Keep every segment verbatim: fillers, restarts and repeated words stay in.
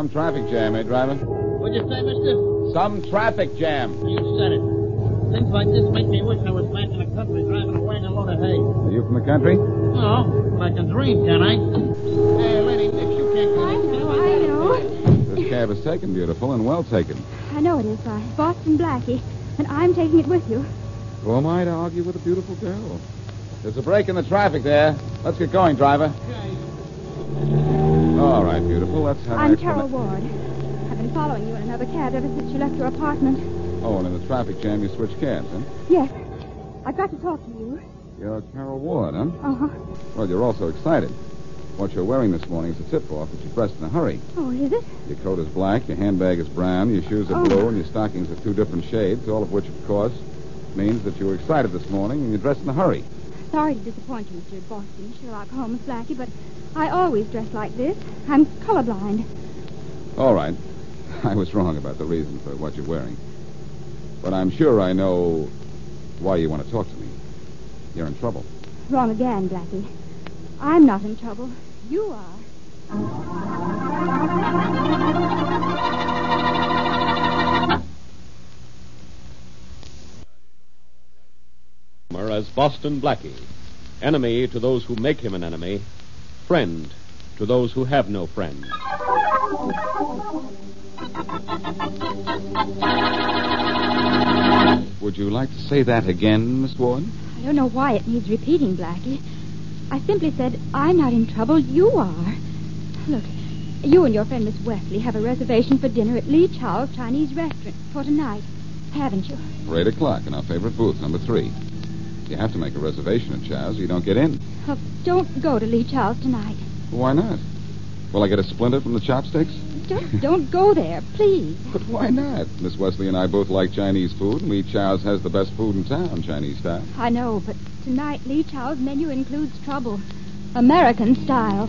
some traffic jam, eh, driver? What'd you say, mister? Some traffic jam. You said it. Things like this make me wish I was back in the country driving a wagon load of hay. Are you from the country? No, but I can dream, can I? Hey, lady, if you can't... I know, I know. This cab is taken, beautiful, and well taken. I know it is by Boston Blackie, and I'm taking it with you. Who am I to argue with a beautiful girl? There's a break in the traffic there. Let's get going, driver. Okay. All right, beautiful. Let's have I'm an Carol Ward. I've been following you in another cab ever since you left your apartment. Oh, and in the traffic jam, you switched cabs, huh? Yes. I've got to talk to you. You're Carol Ward, huh? Uh-huh. Well, you're also excited. What you're wearing this morning is a tip-off that you're dressed in a hurry. Oh, is it? Your coat is black, your handbag is brown, your shoes are Oh. blue, and your stockings are two different shades, all of which, of course, means that you were excited this morning and you're dressed in a hurry. Sorry to disappoint you, Mister Boston, Sherlock Holmes Blackie, but I always dress like this. I'm colorblind. All right. I was wrong about the reason for what you're wearing. But I'm sure I know why you want to talk to me. You're in trouble. Wrong again, Blackie. I'm not in trouble. You are. As Boston Blackie, enemy to those who make him an enemy, friend to those who have no friend. Would you like to say that again, Miss Ward? I don't know why it needs repeating, Blackie. I simply said, I'm not in trouble. You are. Look, you and your friend Miss Wesley have a reservation for dinner at Lee Chow's Chinese restaurant for tonight, haven't you? For eight o'clock in our favorite booth, number three. You have to make a reservation at Chow's or you don't get in. Oh, don't go to Lee Chow's tonight. Why not? Will I get a splinter from the chopsticks? Don't, don't go there, please. But why not? Miss Wesley and I both like Chinese food, and Lee Chow's has the best food in town, Chinese style. I know, but tonight Lee Chow's menu includes trouble. American style.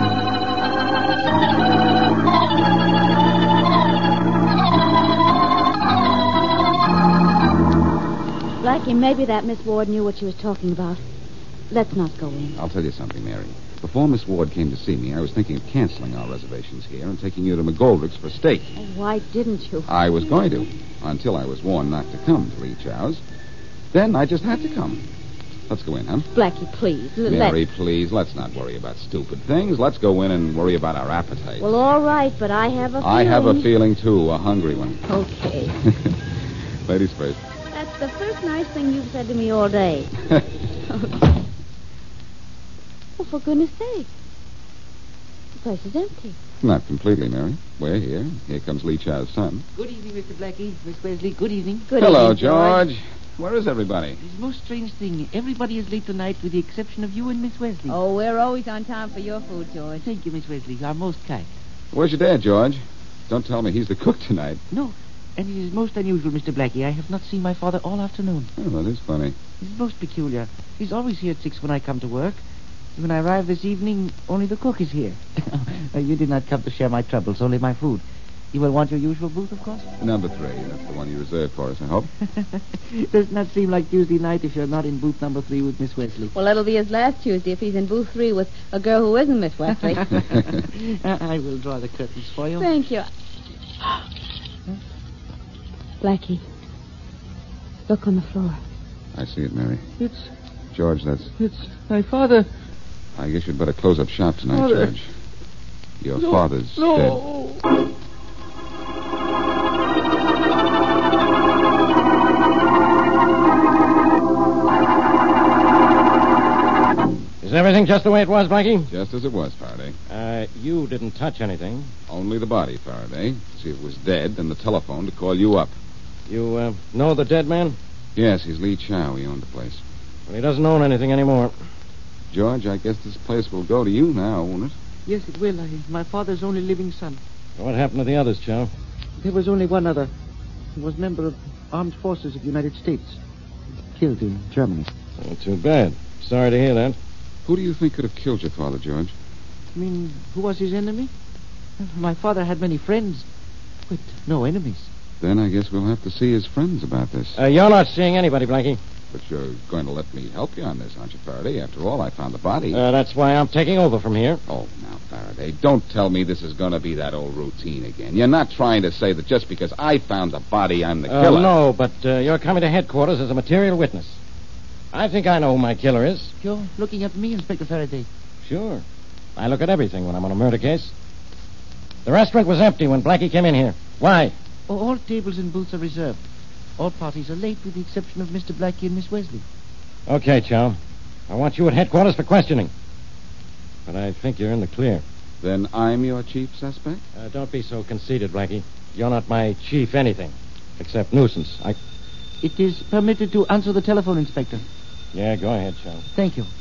Blackie, maybe that Miss Ward knew what she was talking about. Let's not go in. I'll tell you something, Mary. Before Miss Ward came to see me, I was thinking of canceling our reservations here and taking you to McGoldrick's for steak. Oh, why didn't you? I was going to, until I was warned not to come to Lee Chow's. Then I just had to come. Let's go in, huh? Blackie, please. l- Mary, let- please, let's not worry about stupid things. Let's go in and worry about our appetite. Well, all right, but I have a feeling... I have a feeling, too, a hungry one. Okay. Ladies first. That's the first nice thing you've said to me all day. Oh, for goodness sake. The place is empty. Not completely, Mary. We're here. Here comes Lee Chow's son. Good evening, Mister Blackie. Miss Wesley, good evening. Good Hello, evening, George. George. Where is everybody? It's a most strange thing. Everybody is late tonight with the exception of you and Miss Wesley. Oh, we're always on time for your food, George. Thank you, Miss Wesley. You are most kind. Where's your dad, George? Don't tell me he's the cook tonight. No, and it is most unusual, Mister Blackie. I have not seen my father all afternoon. Oh, that is funny. It's most peculiar. He's always here at six when I come to work. When I arrive this evening, only the cook is here. Uh, you did not come to share my troubles, only my food. You will want your usual booth, of course? Number three. That's the one you reserved for us, I hope. Does not seem like Tuesday night if you're not in booth number three with Miss Wesley. Well, that'll be his last Tuesday if he's in booth three with a girl who isn't Miss Wesley. Uh, I will draw the curtains for you. Thank you. Blackie, look on the floor. I see it, Mary. It's George, that's... it's my father. I guess you'd better close up shop tonight, Father. George. Your No, father's no. dead. Is everything just the way it was, Blackie? Just as it was, Faraday. Uh, you didn't touch anything. Only the body, Faraday. See if it was dead, and the telephone to call you up. You, uh, know the dead man? Yes, he's Lee Chow. He owned the place. Well, he doesn't own anything anymore. George, I guess this place will go to you now, won't it? Yes, it will. I, my father's only living son. What happened to the others, Chow? There was only one other. He was member of Armed Forces of the United States. Killed in Germany. Oh, too bad. Sorry to hear that. Who do you think could have killed your father, George? I mean, who was his enemy? My father had many friends, but no enemies. Then I guess we'll have to see his friends about this. Uh, you're not seeing anybody, Blackie. But you're going to let me help you on this, aren't you, Faraday? After all, I found the body. Uh, that's why I'm taking over from here. Oh, now, Faraday, don't tell me this is going to be that old routine again. You're not trying to say that just because I found the body, I'm the Uh, killer. no, but uh, you're coming to headquarters as a material witness. I think I know who my killer is. You're looking at me, Inspector Faraday. Sure. I look at everything when I'm on a murder case. The restaurant was empty when Blackie came in here. Why? Oh, all tables and booths are reserved. All parties are late with the exception of Mister Blackie and Miss Wesley. Okay, Chow. I want you at headquarters for questioning. But I think you're in the clear. Then I'm your chief suspect? Uh, don't be so conceited, Blackie. You're not my chief anything, except nuisance. I... It is permitted to answer the telephone, Inspector. Yeah, go ahead, Chow. Thank you.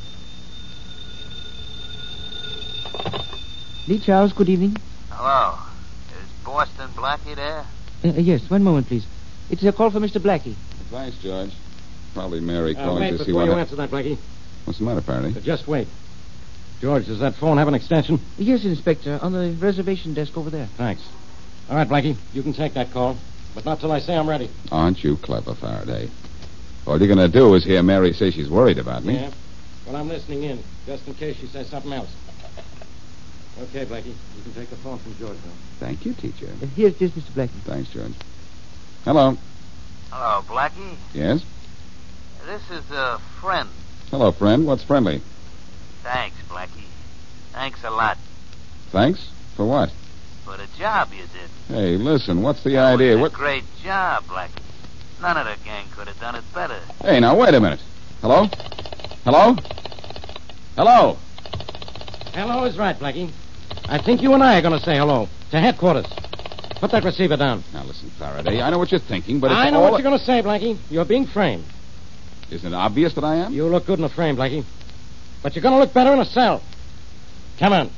Lee Charles, good evening. Hello. Is Boston Blackie there? Uh, uh, yes, one moment, please. It's a call for Mister Blackie. Thanks, George. Probably Mary Uh, calling wait to see before what... you ha- answer that, Blackie. What's the matter, Faraday? Uh, just wait. George, does that phone have an extension? Yes, Inspector, on the reservation desk over there. Thanks. All right, Blackie, you can take that call, but not till I say I'm ready. Aren't you clever, Faraday? All you're going to do is hear Mary say she's worried about me. Yeah? Well, I'm listening in, just in case she says something else. Okay, Blackie, you can take the phone from George now. Thank you, teacher. Uh, here it is, Mister Blackie. Thanks, George. Hello. Hello, Blackie. Yes? This is a friend. Hello, friend. What's friendly? Thanks, Blackie. Thanks a lot Thanks? For what? for the job you did. Hey, listen, what's the It idea? was a What? great job, Blackie. None of the gang could have done it better. Hey, now, wait a minute. Hello? Hello? Hello? Hello is right, Blackie. I think you and I are going to say hello to headquarters. Put that receiver down. Now, listen, Faraday, I know what you're thinking, but it's I know all... what you're going to say, Blackie. You're being framed. Isn't it obvious that I am? You look good in a frame, Blackie. But you're going to look better in a cell. Come on.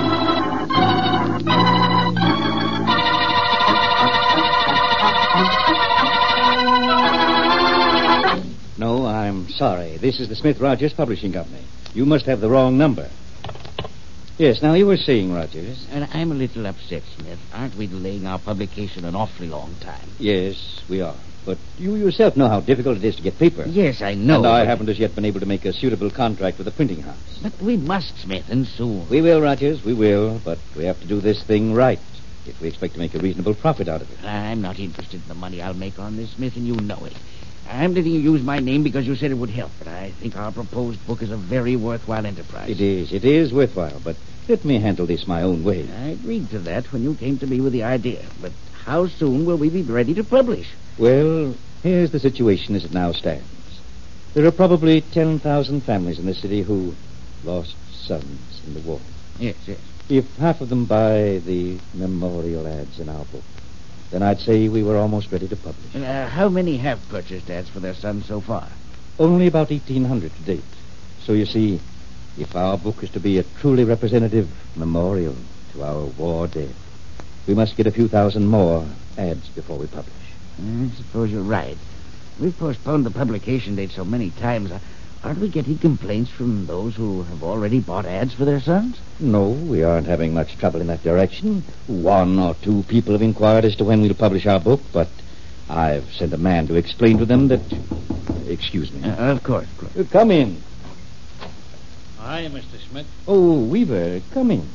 No, I'm sorry. This is the Smith Rogers Publishing Company. You must have the wrong number. Yes, now you were saying, Rogers. And I'm a little upset, Smith. Aren't we delaying our publication an awfully long time? Yes, we are. But you yourself know how difficult it is to get paper. Yes, I know. And I but- haven't as yet been able to make a suitable contract with the printing house. But we must, Smith, and soon. We will, Rogers, we will. But we have to do this thing right if we expect to make a reasonable profit out of it. I'm not interested in the money I'll make on this, Smith, and you know it. I'm letting you use my name because you said it would help, but I think our proposed book is a very worthwhile enterprise. It is. It is worthwhile, but let me handle this my own way. I agreed to that when you came to me with the idea, but how soon will we be ready to publish? Well, here's the situation as it now stands. There are probably ten thousand families in the city who lost sons in the war. Yes, yes. If half of them buy the memorial ads in our book, then I'd say we were almost ready to publish. Uh, how many have purchased ads for their sons so far? Only about eighteen hundred to date. So you see, if our book is to be a truly representative memorial to our war dead, we must get a few thousand more ads before we publish. I suppose you're right. We've postponed the publication date so many times. uh, Aren't we getting complaints from those who have already bought ads for their sons? No, we aren't having much trouble in that direction. One or two people have inquired as to when we'll publish our book, but I've sent a man to explain to them that... Excuse me. Uh, of course, of course. Uh, come in. Hi, Mister Smith. Oh, Weaver, come in.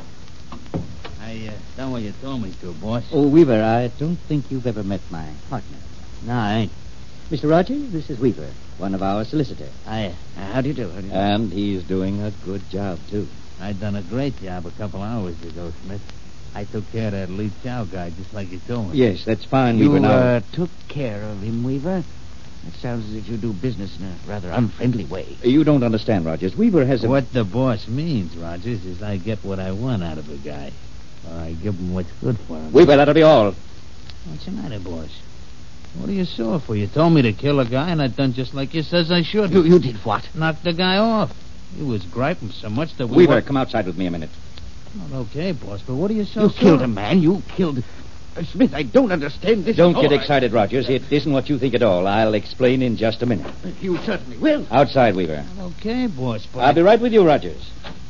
I uh, done what you told me to, boss. Oh, Weaver, I don't think you've ever met my partner. No, I ain't. Mister Rogers, this is Weaver, one of our solicitors. I, uh, Uh, how do you do? How do you do? And he's doing a good job, too. I done a great job a couple hours ago, Smith. I took care of that Lee Chow guy just like you told me. Yes, that's fine, You Weaver. Now, uh, took care of him, Weaver? It sounds as if you do business in a rather unfriendly way. you don't understand, Rogers. Weaver has a... What the boss means, Rogers, is I get what I want out of a guy. Or I give him what's good for him. Weaver, that'll be all. What's the matter, boss? What are you sore for? You told me to kill a guy, and I done just like you says I should. You, you did what? Knocked the guy off. He was griping so much that we... Weaver, wa- come outside with me a minute. Well, okay, boss, but what are you so You sore killed a of? man. You killed... Uh, Smith, I don't understand this. Don't at get all. excited, Rogers. It isn't what you think at all. I'll explain in just a minute. I- You certainly will. Outside, Weaver. Okay, boss, but... I'll be right with you, Rogers.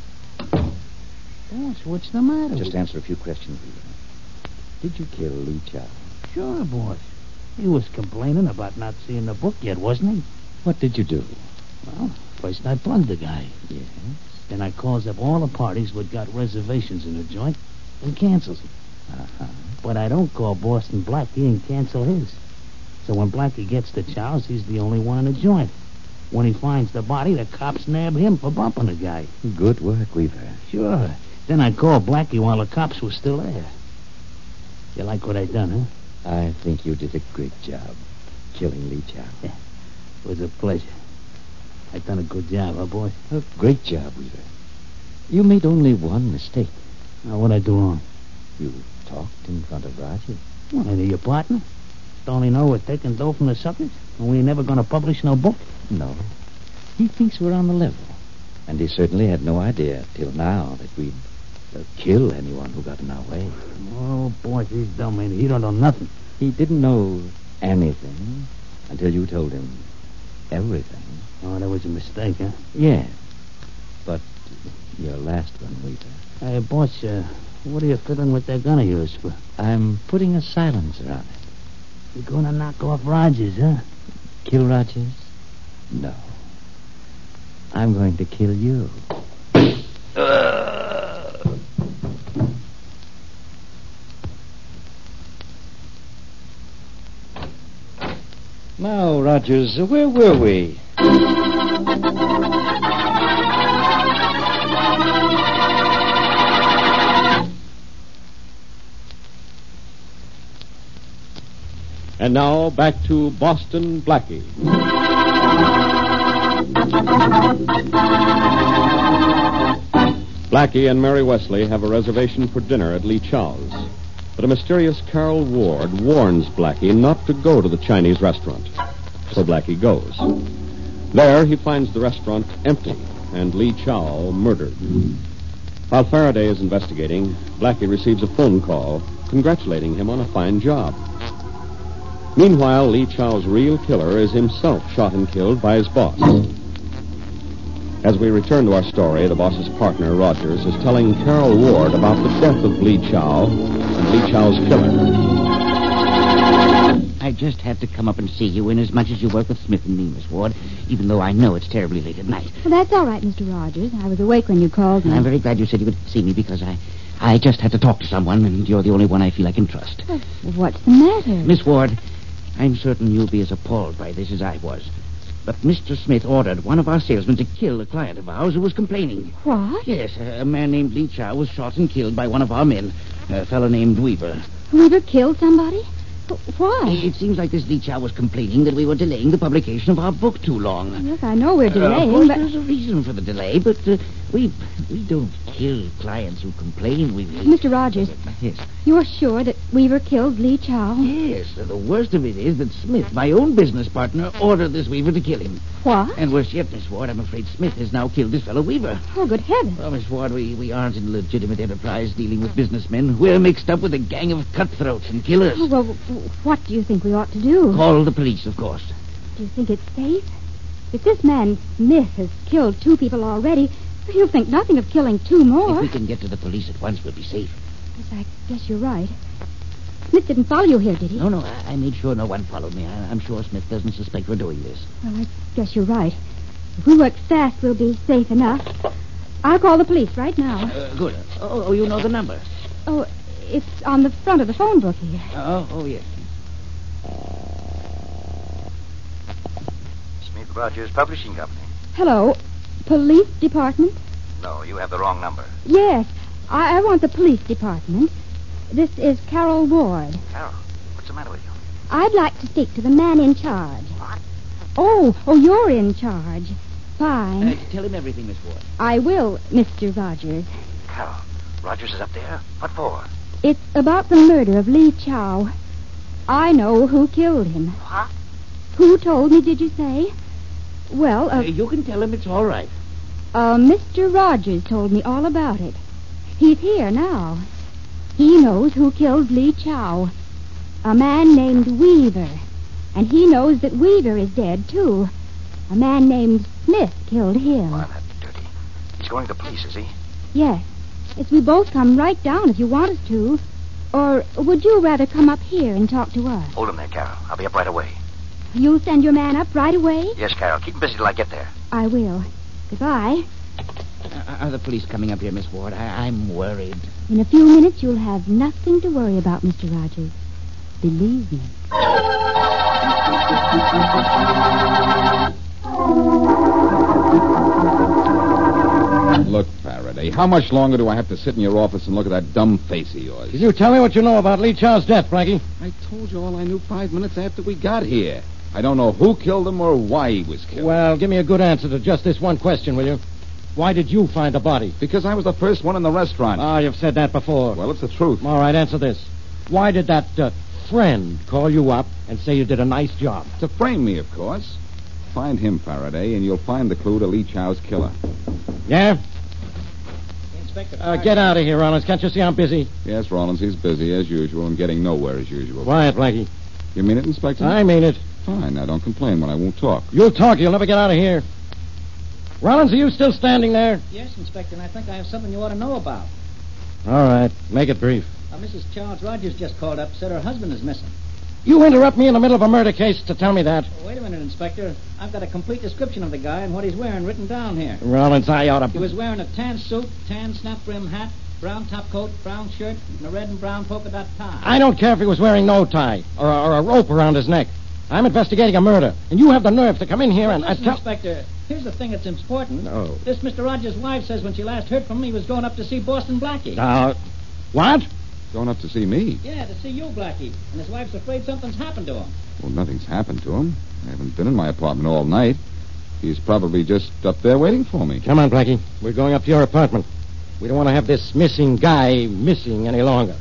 Boss, what's the matter? Just with- answer a few questions, Weaver. Did you kill Lee Chow? Sure, boss. He was complaining about not seeing the book yet, wasn't he? What did you do? Well, first I plugged the guy. Yes. Then I calls up all the parties what got reservations in the joint and cancels them. Uh-huh. But I don't call Boston Blackie and cancel his. So when Blackie gets to Charles, he's the only one in the joint. When he finds the body, the cops nab him for bumping the guy. Good work, Weaver. Sure. Then I called Blackie while the cops were still there. You like what I done, huh? I think you did a great job killing Lee Chow. Yeah. It was a pleasure. I done a good job, huh, boy? A great job, Weaver. You made only one mistake. Now, what'd I do wrong? You talked in front of Rogers. What, are you your partner? Don't he know we're taking dough from the suckers? And we ain't never gonna publish no book? No. He thinks we're on the level. And he certainly had no idea till now that we'd uh, kill anyone who got in our way. Oh, boy, he's dumb, ain't he? He don't know nothing. He didn't know anything until you told him everything. Oh, that was a mistake, huh? Yes. But your last one, Weaver. Hey, boss, uh, what are you fiddling with that gun of yours for? I'm putting a silencer on it. You're gonna knock off Rogers, huh? Kill Rogers? No. I'm going to kill you. Now, Rogers, where were we? And now, back to Boston Blackie. Blackie and Mary Wesley have a reservation for dinner at Lee Chow's. But a mysterious Carol Ward warns Blackie not to go to the Chinese restaurant. So Blackie goes. There, he finds the restaurant empty and Lee Chow murdered. While Faraday is investigating, Blackie receives a phone call congratulating him on a fine job. Meanwhile, Lee Chow's real killer is himself shot and killed by his boss. As we return to our story, the boss's partner, Rogers, is telling Carol Ward about the death of Lee Chow and Lee Chow's killer. I just had to come up and see you, in as much as you work with Smith and me, Miss Ward, even though I know it's terribly late at night. Well, that's all right, Mister Rogers. I was awake when you called me. I'm very glad you said you would see me, because I, I just had to talk to someone, and you're the only one I feel I can trust. Well, what's the matter? Miss Ward, I'm certain you'll be as appalled by this as I was. But Mister Smith ordered one of our salesmen to kill a client of ours who was complaining. What? Yes, a, a man named Lee Chow was shot and killed by one of our men, a fellow named Weaver. Weaver killed somebody? Why? It seems like this Lee Chow was complaining that we were delaying the publication of our book too long. Yes, I know we're delaying, uh, of course, but... there's a reason for the delay, but uh, we we don't kill clients who complain. We Mister Rogers. Yes. You're sure that Weaver killed Lee Chow? Yes. The worst of it is that Smith, my own business partner, ordered this Weaver to kill him. What? And worse yet, Miss Ward, I'm afraid Smith has now killed this fellow Weaver. Oh, good heavens. Well, Miss Ward, we, we aren't in legitimate enterprise dealing with businessmen. We're mixed up with a gang of cutthroats and killers. Oh, well, what do you think we ought to do? Call the police, of course. Do you think it's safe? If this man Smith has killed two people already, he'll think nothing of killing two more. If we can get to the police at once, we'll be safe. Yes, I guess you're right. Smith didn't follow you here, did he? No, no, I, I made sure no one followed me. I, I'm sure Smith doesn't suspect we're doing this. Well, I guess you're right. If we work fast, we'll be safe enough. I'll call the police right now. Uh, good. Oh, oh, you know the number. Oh, it's on the front of the phone book here. Oh, oh, yes. Smith Rogers Publishing Company. Hello. Police department? No, you have the wrong number. Yes. I, I want the police department. This is Carol Ward. Carol, what's the matter with you? I'd like to speak to the man in charge. What? Oh, oh, you're in charge. Fine. Uh, tell him everything, Miss Ward. I will, Mister Rogers. Carol, Rogers is up there? What for? It's about the murder of Lee Chow. I know who killed him. What? Who told me, did you say? Well, uh... Uh, you can tell him it's all right. Uh, Mister Rogers told me all about it. He's here now. He knows who killed Lee Chow. A man named Weaver. And he knows that Weaver is dead, too. A man named Smith killed him. Why, that's dirty. He's going to the police, is he? Yes. Yes, we both come right down if you want us to. Or would you rather come up here and talk to us? Hold him there, Carol. I'll be up right away. You'll send your man up right away? Yes, Carol. Keep him busy till I get there. I will. Goodbye. Uh, are the police coming up here, Miss Ward? I- I'm worried. In a few minutes, you'll have nothing to worry about, Mister Rogers. Believe me. Look, Faraday, how much longer do I have to sit in your office and look at that dumb face of yours? Can you tell me what you know about Lee Child's death, Blackie? I told you all I knew five minutes after we got here. I don't know who killed him or why he was killed. Well, give me a good answer to just this one question, will you? Why did you find the body? Because I was the first one in the restaurant. Ah, you've said that before. Well, it's the truth. All right, answer this. Why did that uh, friend call you up and say you did a nice job? To frame me, of course. Find him, Faraday, and you'll find the clue to Lee Chow's killer. Yeah? Inspector. Uh, get out of here, Rollins. Can't you see I'm busy? Yes, Rollins, he's busy as usual and getting nowhere as usual. Quiet, Blackie. You mean it, Inspector? I mean it. Fine. Now, don't complain when I won't talk. You'll talk. You'll never get out of here. Rollins, are you still standing there? Yes, Inspector, and I think I have something you ought to know about. All right. Make it brief. Uh, Missus Charles Rogers just called up, said her husband is missing. You interrupt me in the middle of a murder case to tell me that. Oh, wait a minute, Inspector. I've got a complete description of the guy and what he's wearing written down here. Rollins, I ought to... He was wearing a tan suit, tan snap-brim hat, brown top coat, brown shirt, and a red and brown polka dot tie. I don't care if he was wearing no tie or, or a rope around his neck. I'm investigating a murder, and you have the nerve to come in here and... Listen, uh, tell... Inspector, here's the thing that's important. No. This Mister Rogers' wife says when she last heard from him, he was going up to see Boston Blackie. Uh, what? Going up to see me? Yeah, to see you, Blackie. And his wife's afraid something's happened to him. Well, nothing's happened to him. I haven't been in my apartment all night. He's probably just up there waiting for me. Come on, Blackie. We're going up to your apartment. We don't want to have this missing guy missing any longer.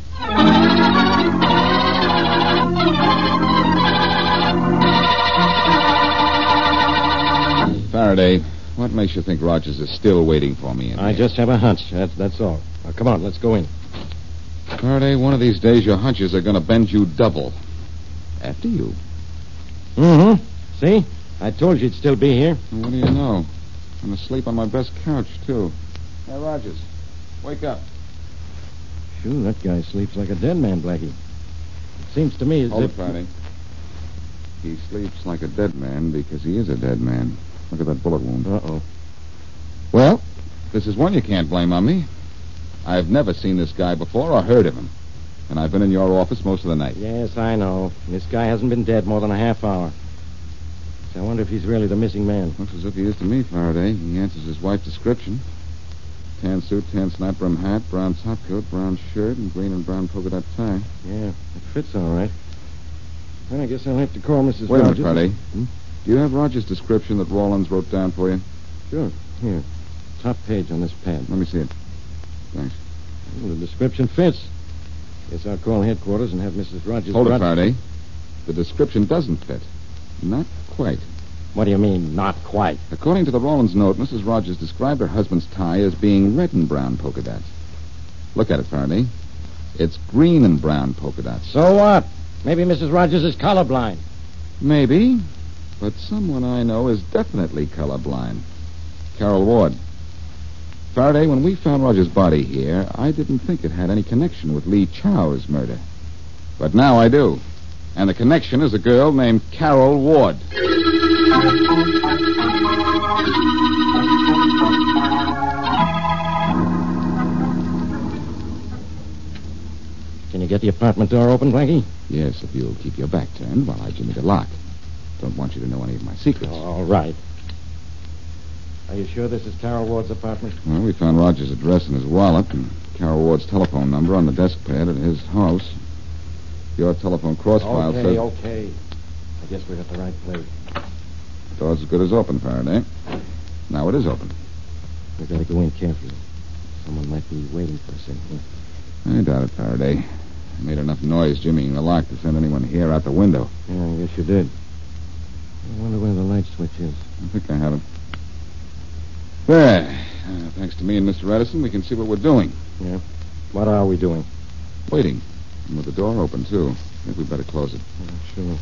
Faraday, what makes you think Rogers is still waiting for me in I here? just have a hunch. That's, that's all. Now, come on, let's go in. Faraday, one of these days your hunches are going to bend you double. After you. Mm-hmm. See? I told you you'd still be here. Well, what do you know? I'm asleep on my best couch, too. Hey, Rogers, wake up. Sure, that guy sleeps like a dead man, Blackie. It seems to me as Hold if... it, Faraday. He sleeps like a dead man because he is a dead man. Look at that bullet wound. Uh-oh. Well, this is one you can't blame on me. I've never seen this guy before or heard of him. And I've been in your office most of the night. Yes, I know. This guy hasn't been dead more than a half hour. So I wonder if he's really the missing man. Looks as if he is to me, Faraday. He answers his wife's description. Tan suit, tan snap-brim hat, brown top coat, brown shirt, and green and brown polka dot tie. Yeah, it fits all right. Well, I guess I'll have to call Missus Wait a Rogers. minute, Faraday. Hmm? Do you have Rogers' description that Rawlins wrote down for you? Sure. Here. Top page on this pad. Let me see it. Thanks. Well, the description fits. Guess I'll call headquarters and have Missus Rogers... Hold it, Rog- Faraday. The description doesn't fit. Not quite. What do you mean, not quite? According to the Rawlins note, Missus Rogers described her husband's tie as being red and brown polka dots. Look at it, Faraday. It's green and brown polka dots. So what? Maybe Missus Rogers is colorblind. Maybe, but someone I know is definitely colorblind. Carol Ward. Faraday, when we found Rogers' body here, I didn't think it had any connection with Lee Chow's murder. But now I do. And the connection is a girl named Carol Ward. Can you get the apartment door open, Blackie? Yes, if you'll keep your back turned while I jimmy the lock. Don't want you to know any of my secrets. All right. Are you sure this is Carol Ward's apartment? Well, we found Rogers' address in his wallet and Carol Ward's telephone number on the desk pad at his house. Your telephone cross file Okay, says... okay. I guess we're at the right place. The door's as good as open, Faraday. Now it is open. We've got to go in carefully. Someone might be waiting for us in here. I doubt it, Faraday. I made enough noise jimmying the lock to send anyone here out the window. Yeah, I guess you did. I wonder where the light switch is. I think I have it. There. Uh, thanks to me and Mister Edison, we can see what we're doing. Yeah? What are we doing? Waiting. And with the door open, too. I think we'd better close it. Oh, sure.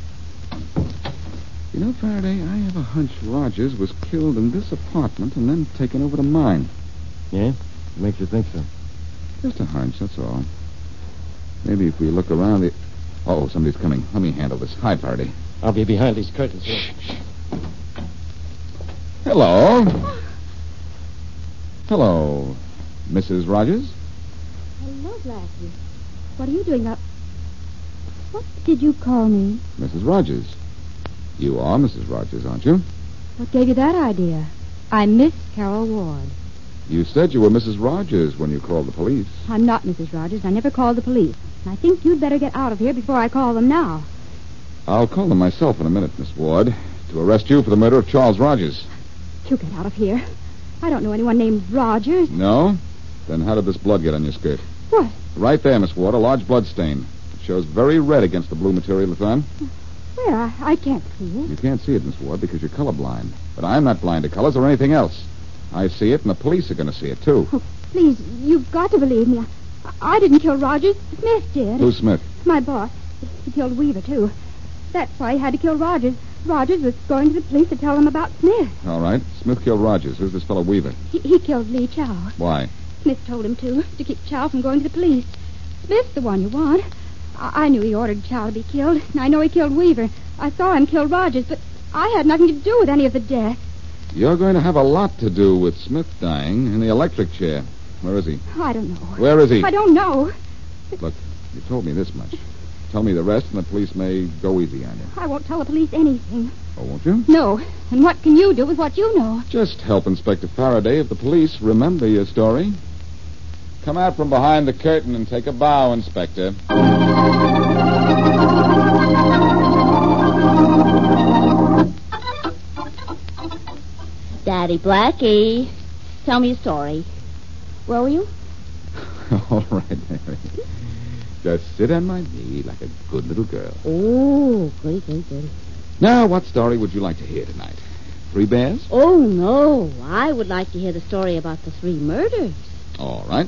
You know, Faraday, I have a hunch Rogers was killed in this apartment and then taken over to mine. Yeah? What makes you think so? Just a hunch, that's all. Maybe if we look around the... Oh, somebody's coming. Let me handle this. Hi, Faraday. I'll be behind these curtains here. Hello. Hello, Missus Rogers. Hello, Blackie. What are you doing up? What did you call me? Missus Rogers. You are Missus Rogers, aren't you? What gave you that idea? I'm Miss Carol Ward. You said you were Missus Rogers when you called the police. I'm not Missus Rogers. I never called the police. I think you'd better get out of here before I call them now. I'll call them myself in a minute, Miss Ward, to arrest you for the murder of Charles Rogers. You get out of here. I don't know anyone named Rogers. No? Then how did this blood get on your skirt? What? Right there, Miss Ward, a large blood stain. It shows very red against the blue material it's on. Where? I, I can't see it. You can't see it, Miss Ward, because you're colorblind. But I'm not blind to colors or anything else. I see it, and the police are going to see it, too. Oh, please, you've got to believe me. I, I didn't kill Rogers. Smith did. Who's Smith? My boss. He killed Weaver, too. That's why he had to kill Rogers. Rogers was going to the police to tell them about Smith. All right. Smith killed Rogers. Who's this fellow Weaver? He, he killed Lee Chow. Why? Smith told him to, to keep Chow from going to the police. Smith's the one you want. I, I knew he ordered Chow to be killed, and I know he killed Weaver. I saw him kill Rogers, but I had nothing to do with any of the deaths. You're going to have a lot to do with Smith dying in the electric chair. Where is he? I don't know. Where is he? I don't know. Look, you told me this much. Tell me the rest, and the police may go easy on you. I won't tell the police anything. Oh, won't you? No. And what can you do with what you know? Just help Inspector Faraday if the police remember your story. Come out from behind the curtain and take a bow, Inspector. Daddy Blackie, tell me a story. Where were you? All right, Mary. Just sit on my knee like a good little girl. Oh, goody, goody, goody. Now, what story would you like to hear tonight? Three Bears? Oh, no. I would like to hear the story about the three murders. All right.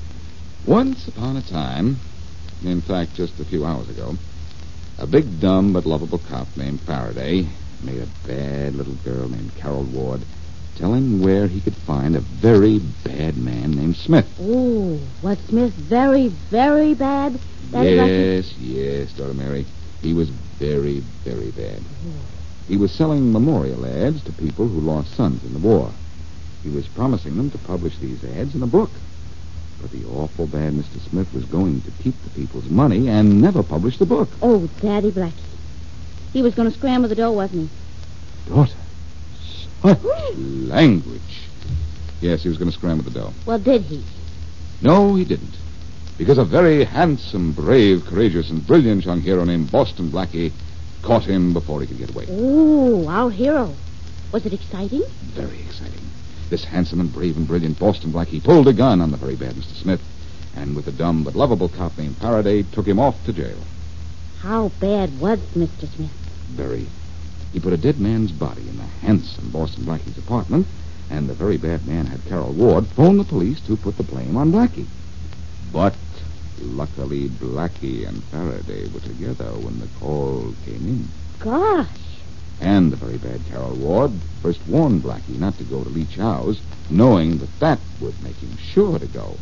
Once upon a time, in fact, just a few hours ago, a big, dumb, but lovable cop named Faraday made a bad little girl named Carol Ward tell him where he could find a very bad man named Smith. Oh, was Smith very, very bad? Daddy yes, Blackie? yes, daughter Mary. He was very, very bad. He was selling memorial ads to people who lost sons in the war. He was promising them to publish these ads in a book. But the awful bad Mister Smith was going to keep the people's money and never publish the book. Oh, Daddy Blackie. He was going to scramble the dough, wasn't he? Daughter, such language. Yes, he was going to scramble the dough. Well, did he? No, he didn't. Because a very handsome, brave, courageous, and brilliant young hero named Boston Blackie caught him before he could get away. Oh, our hero. Was it exciting? Very exciting. This handsome and brave and brilliant Boston Blackie pulled a gun on the very bad Mister Smith, and with a dumb but lovable cop named Faraday, took him off to jail. How bad was Mister Smith? Very. He put a dead man's body in the handsome Boston Blackie's apartment, and the very bad man had Carol Ward phone the police to put the blame on Blackie. But luckily, Blackie and Faraday were together when the call came in. Gosh. And the very bad Carol Ward first warned Blackie not to go to Lee Chow's, knowing that that would make him sure to go.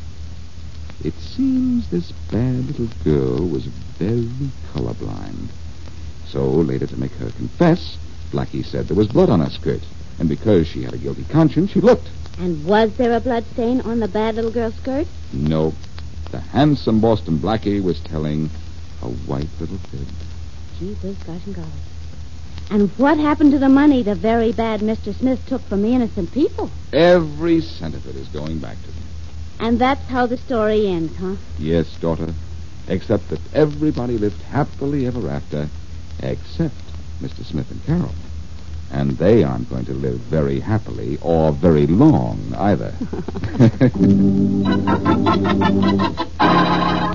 It seems this bad little girl was very colorblind. So, later to make her confess, Blackie said there was blood on her skirt, and because she had a guilty conscience, she looked. And was there a blood stain on the bad little girl's skirt? No. The handsome Boston Blackie was telling a white little fib. Gee whiz, gosh and golly. And what happened to the money the very bad Mister Smith took from the innocent people? Every cent of it is going back to them. And that's how the story ends, huh? Yes, daughter. Except that everybody lived happily ever after, except Mister Smith and Carol. And they aren't going to live very happily or very long either.